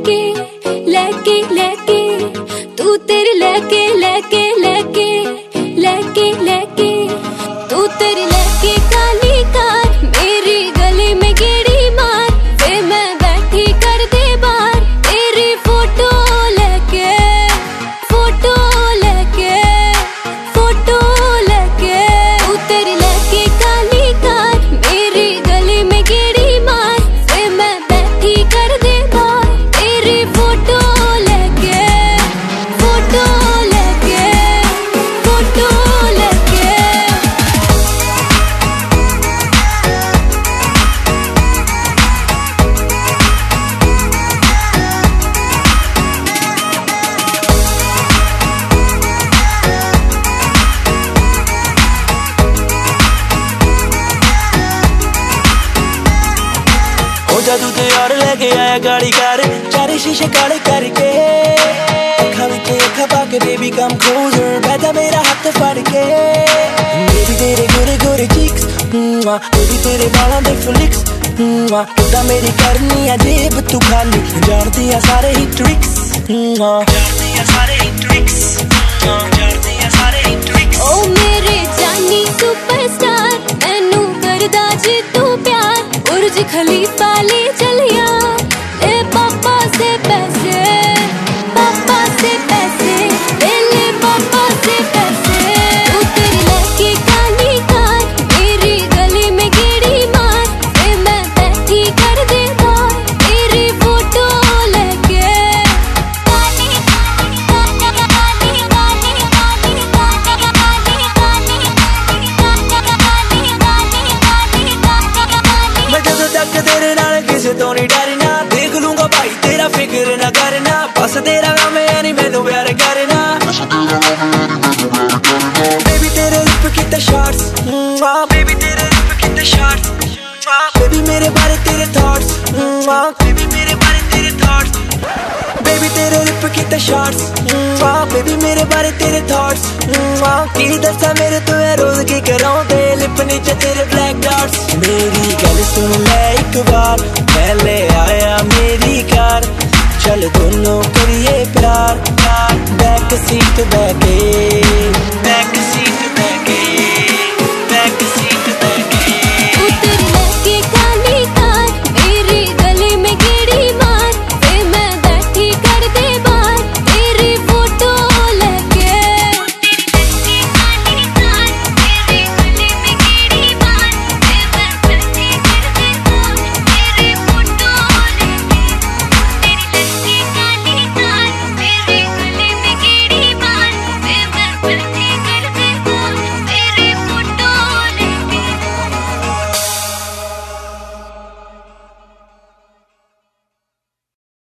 लेके लेके लेके तू तेरे लेके लेके लेके लेके लेके तू तेरे लेके काली कार मेरी गली में गेड़ी मार वे मैं बैठी कर दे बार तेरी फोटो लेके फोटो लेके फोटो लेके तू तेरे लेके काली कार मेरी गली में गेड़ी मार वे मैं बैठी कर दे बार तेरी फोटो लेके फोटो लेके फोटो लेके जादू ते यार लेके आया गाड़ी कार चारे शीशे काले करके अखा विच अखा पाके बेबी कम क्लोजर बैठा मेरा हाथ फड़ के बेबी तेरे गोरे गोरे चीक्स बेबी तेरे बालों दे फ्लिक्स किदा मेरी करनी है जेब तू खाली जानती है सारे ही ट्रिक्स जानती है सारे ही ट्रिक्स जानती है सारे ही ट्रिक्स ओ मेरे जानी सुपरस्टार मैनू करदा जी तू प्यार बुर्ज खलीफा ले चलिया ए पापा से पैसे ले ले पापा से पैसे तू तेरे लेके काली कार मेरी गली में गेड़ी मार ए मैं बैठी कर दे बार तेरी फोटो लेके काली काली काली काली काली मैं जदों तक तेरे नाल किसे तो नहीं डरना देख लूंगा भाई तेरा फिक्र ना करना बस तेरा काम है नहीं मैनू प्यार करना बेबी तेरे लिप कितने शॉट्स बेबी तेरे लिप कितने शॉट्स बेबी मेरे बारे तेरे थॉट्स बेबी मेरे बारे तेरे थॉट्स बेबी तेरे लिप कितने शॉट्स बेबी मेरे बारे तेरे थॉट्स की दसा मेरे तो है रोज की कराऊं ते लिप नीचे तेरे ब्लैक डॉट्स मेरी गल सुन ले एक बार पहले आया मेरी कार चल दोनों करिए प्यार बैक सीट बैठे